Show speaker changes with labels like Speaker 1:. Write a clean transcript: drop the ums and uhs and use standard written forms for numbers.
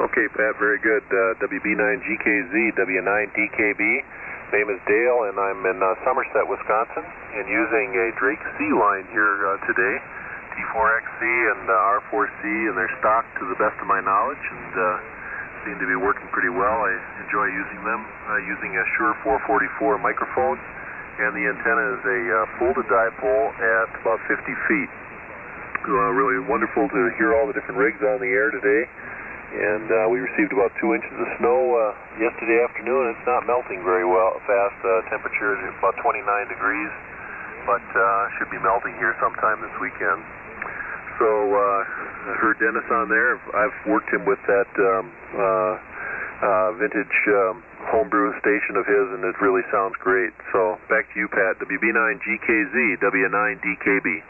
Speaker 1: Okay, Pat, very good. WB9GKZ, W9DKB. Name is Dale, and I'm in Somerset, Wisconsin, and using a Drake C line here today. T4XC and R4C, and they're stocked to the best of my knowledge, and seem to be working pretty well. I enjoy using them, using a Shure 444 microphone, and the antenna is a folded dipole at about 50 feet. Really wonderful to hear all the different rigs on the air today. And we received about 2 inches of snow yesterday afternoon. It's not melting very fast. Temperature is about 29 degrees, but should be melting here sometime this weekend. So I heard Dennis on there. I've worked him with that vintage homebrew station of his, and it really sounds great. So back to you, Pat. WB9GKZ, W9DKB.